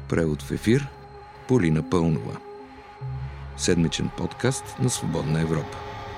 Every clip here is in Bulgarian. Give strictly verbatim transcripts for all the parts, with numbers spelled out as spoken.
Превод в ефир Полина Пълнова. Седмичен подкаст на Свободна Европа.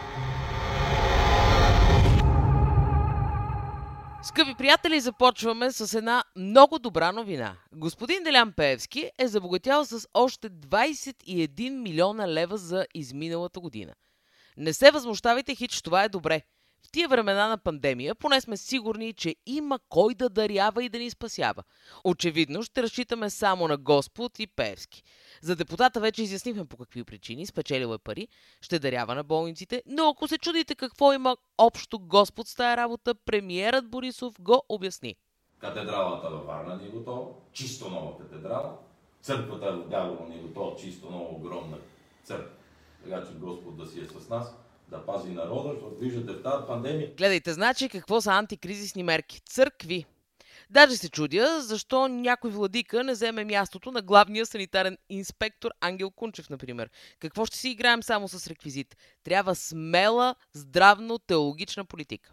Скъпи приятели, започваме с една много добра новина. Господин Делян Пеевски е забогатял с още двадесет и един милиона лева за изминалата година. Не се възмущавайте, хич, това е добре. В тия времена на пандемия поне сме сигурни, че има кой да дарява и да ни спасява. Очевидно ще разчитаме само на Господ и Пеевски. За депутата вече изяснихме по какви причини, спечелил е пари, ще дарява на болниците, но ако се чудите какво има общо Господ с тая работа, премиерът Борисов го обясни. Катедралата във Варна ни е готова, чисто нова катедрала, църквата в Габрово ни е готова, чисто нова огромна църква. Така че Господ да си е с нас, да пази народа, защото виждате в тази пандемия. Гледайте, значи какво са антикризисни мерки. Църкви. Даже се чудя, защо някой владика не вземе мястото на главния санитарен инспектор Ангел Кунчев, например. Какво ще си играем само с реквизит? Трябва смела, здравно-теологична политика.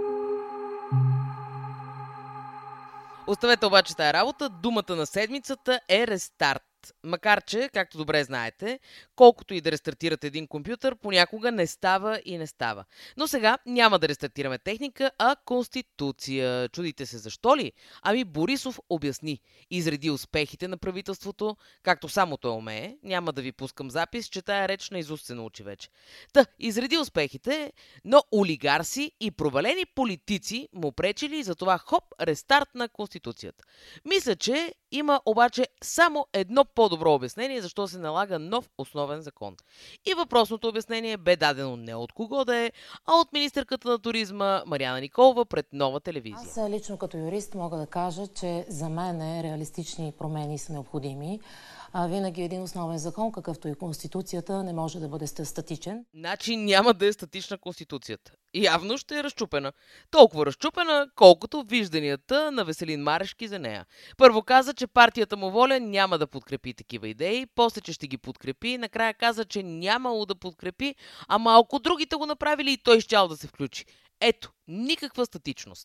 Оставете обаче тая работа, думата на седмицата е рестарт. Макар че, както добре знаете, колкото и да рестартирате един компютър, понякога не става и не става. Но сега няма да рестартираме техника, а конституция. Чудите се защо ли? Ами Борисов обясни. Изреди успехите на правителството, както само той умее. Няма да ви пускам запис, че тая реч наизуст се научи вече. Та, изреди успехите, но олигарси и провалени политици му пречили и затова хоп, рестарт на конституцията. Мисля, че има обаче само едно по-добро обяснение, защо се налага нов основен закон. И въпросното обяснение бе дадено не от кого да е, а от министърката на туризма Марияна Николова пред Нова телевизия. Аз лично като юрист мога да кажа, че за мен реалистични промени са необходими. А винаги един основен закон, какъвто и Конституцията, не може да бъде статичен. Значи няма да е статична Конституцията. Явно ще е разчупена. Толкова разчупена, колкото вижданията на Веселин Марешки за нея. Първо каза, че партията му Воля няма да подкрепи такива идеи, после, че ще ги подкрепи, накрая каза, че нямало да подкрепи, а малко другите го направили и той щял да се включи. Ето, никаква статичност.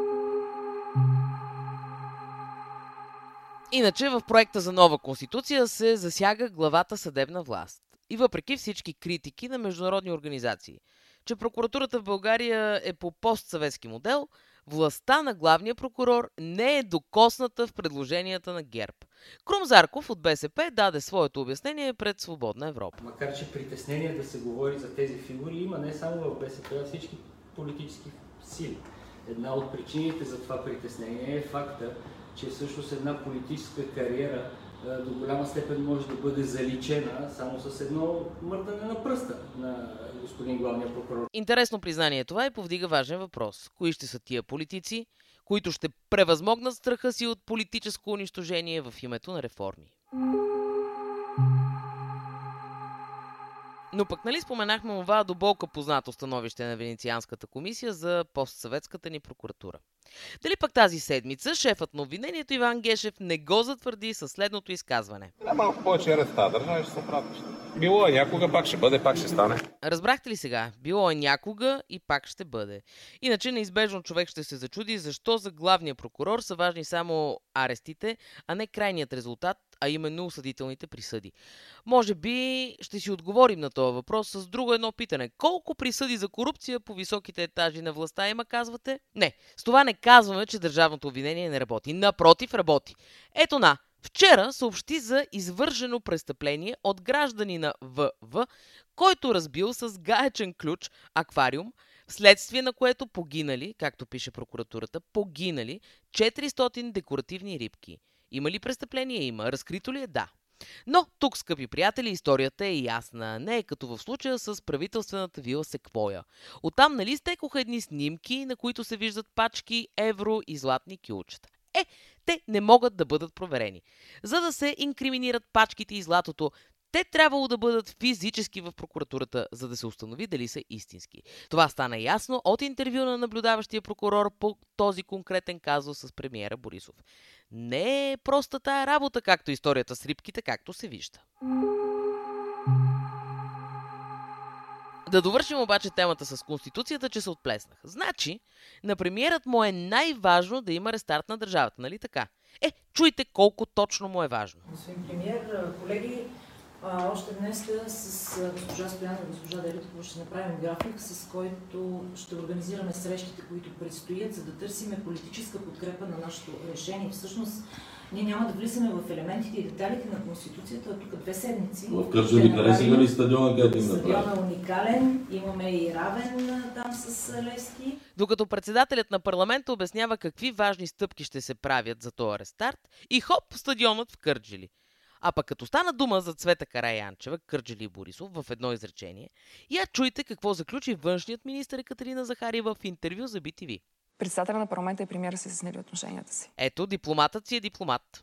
Иначе в проекта за нова конституция се засяга главата съдебна власт. И въпреки всички критики на международни организации, че прокуратурата в България е по постсъветски модел, властта на главния прокурор не е докосната в предложенията на ГЕРБ. Крум Зарков от БСП даде своето обяснение пред Свободна Европа. Макар че притеснение да се говори за тези фигури има не само в БСП, а всички политически сили. Една от причините за това притеснение е факта, че всъщност една политическа кариера до голяма степен може да бъде заличена само с едно мърдане на пръста на господин главния прокурор. Интересно признание това и повдига важен въпрос. Кои ще са тия политици, които ще превъзмогнат страха си от политическо унищожение в името на реформи? Но пък нали споменахме това до болка познато становище на Венецианската комисия за постсъветската ни прокуратура. Дали пък тази седмица шефът на обвинението Иван Гешев не го затвърди със следното изказване? Да, малко повече ред тази държава ще се правиш. Било е някога, пак ще бъде, пак ще стане. Разбрахте ли сега? Било е някога и пак ще бъде. Иначе неизбежно човек ще се зачуди защо за главния прокурор са важни само арестите, а не крайният резултат, а именно осъдителните присъди. Може би ще си отговорим на този въпрос с друго едно питане. Колко присъди за корупция по високите етажи на властта има, казвате? Не, с това не казваме, че държавното обвинение не работи. Напротив, работи. Ето на, вчера съобщи за извършено престъпление от гражданина В В, който разбил с гаечен ключ аквариум, вследствие на което погинали, както пише прокуратурата, погинали четиристотин декоративни рибки. Има ли престъпление? Има. Разкрито ли е? Да. Но тук, скъпи приятели, историята е ясна. Не е като в случая с правителствената вила Секвоя. Оттам нали стекоха едни снимки, на които се виждат пачки, евро и златни кюлчета. Е, те не могат да бъдат проверени. За да се инкриминират пачките и златото, те трябвало да бъдат физически в прокуратурата, за да се установи дали са истински. Това стана ясно от интервю на наблюдаващия прокурор по този конкретен казус с премиера Борисов. Не е проста тая работа, както историята с рибките, както се вижда. Да довършим обаче темата с Конституцията, че се отплеснах. Значи, на премиерът му е най-важно да има рестарт на държавата, нали така? Е, чуйте колко точно му е важно. Господин премиер, колеги, а, още днес с госпожа Стоянова и госпожа Дариткова ще направим график, с който ще организираме срещите, които предстоят, за да търсиме политическа подкрепа на нашето решение. Всъщност, ние няма да влизаме в елементите и деталите на Конституцията, а тук две седмици. В Кърджали харесва ли стадиона, където им направи? Стадионът е уникален, имаме и равен там с Левски. Докато председателят на парламента обяснява какви важни стъпки ще се правят за този рестарт, и хоп, стадионът в Кърджали. А пък като стана дума за Цвета Караянчева, Кърджали и Борисов в едно изречение, я чуйте какво заключи външният министър Екатерина Захариева в интервю за Би Ти Ви. Председателя на парламента и премиера са изяснили отношенията си. Ето, дипломатът си е дипломат.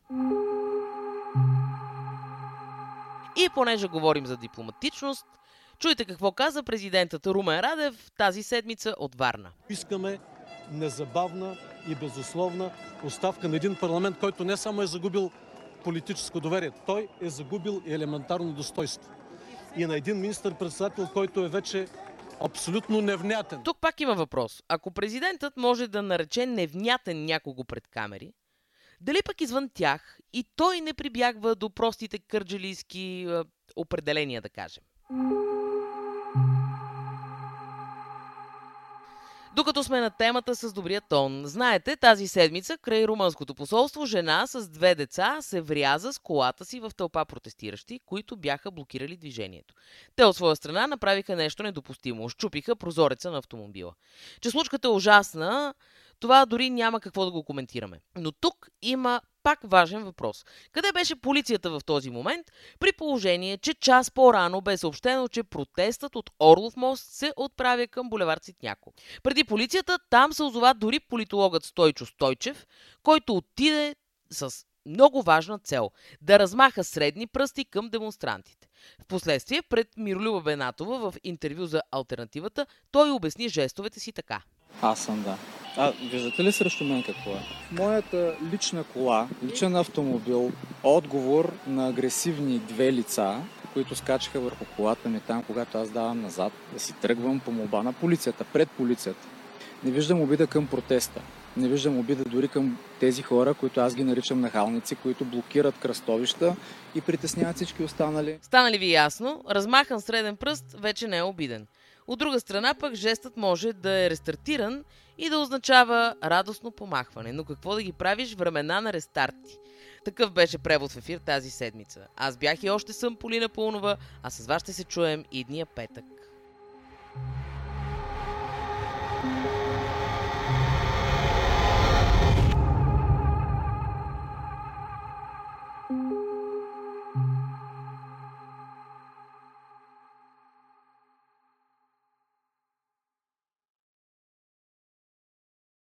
И понеже говорим за дипломатичност, чуйте какво каза президентът Румен Радев тази седмица от Варна. Искаме незабавна и безусловна оставка на един парламент, който не само е загубил политическо доверие, той е загубил и елементарно достойство. И на един министър-председател, който е вече абсолютно невнятен. Тук пак има въпрос. Ако президентът може да нарече невнятен някого пред камери, дали пък извън тях и той не прибягва до простите кърджалийски е, определения, да кажем? Докато сме на темата с добрия тон, знаете, тази седмица край румънското посолство жена с две деца се вряза с колата си в тълпа протестиращи, които бяха блокирали движението. Те от своя страна направиха нещо недопустимо, счупиха прозореца на автомобила. Че случката е ужасна, това дори няма какво да го коментираме. Но тук има пак важен въпрос. Къде беше полицията в този момент, при положение, че час по-рано бе съобщено, че протестът от Орлов мост се отправя към булевард Ситняко. Преди полицията там се озова дори политологът Стойчо Стойчев, който отиде с много важна цел – да размаха средни пръсти към демонстрантите. Впоследствие пред Миролюба Бенатова в интервю за Алтернативата той обясни жестовете си така. Аз съм, да. А виждате ли срещу мен какво е? Моята лична кола, личен автомобил, отговор на агресивни две лица, които скачаха върху колата ми там, когато аз давам назад, да си тръгвам по молба на полицията, пред полицията. Не виждам обида към протеста. Не виждам обида дори към тези хора, които аз ги наричам нахалници, които блокират кръстовища и притесняват всички останали. Стана ли ви ясно? Размахан среден пръст вече не е обиден. От друга страна пък жестът може да е рестартиран и да означава радостно помахване. Но какво да ги правиш времена на рестарти? Такъв беше превод в ефир тази седмица. Аз бях и още съм Полина Паунова, а с вас ще се чуем и дния петък.